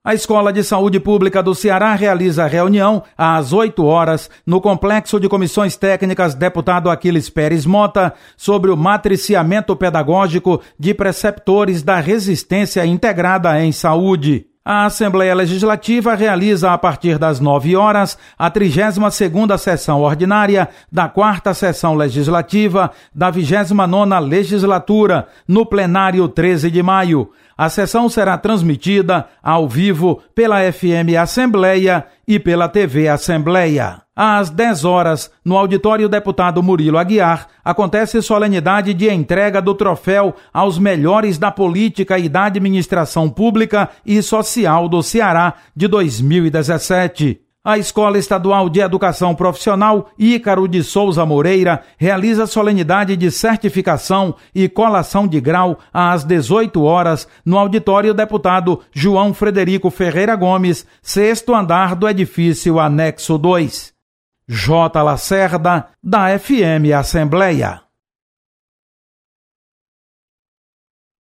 A Escola de Saúde Pública do Ceará realiza reunião às 8 horas no Complexo de Comissões Técnicas Deputado Aquiles Pérez Mota sobre o matriciamento pedagógico de preceptores da resistência integrada em saúde. A Assembleia Legislativa realiza a partir das 9 horas a 32ª sessão ordinária da 4ª sessão legislativa da 29ª legislatura, no plenário 13 de maio. A sessão será transmitida ao vivo pela FM Assembleia e pela TV Assembleia. Às 10 horas, no auditório Deputado Murilo Aguiar, acontece solenidade de entrega do troféu aos melhores da política e da administração pública e social do Ceará de 2017. A Escola Estadual de Educação Profissional Ícaro de Souza Moreira realiza solenidade de certificação e colação de grau às 18 horas no auditório Deputado João Frederico Ferreira Gomes, 6º andar do edifício Anexo 2. J. Lacerda, da FM Assembleia.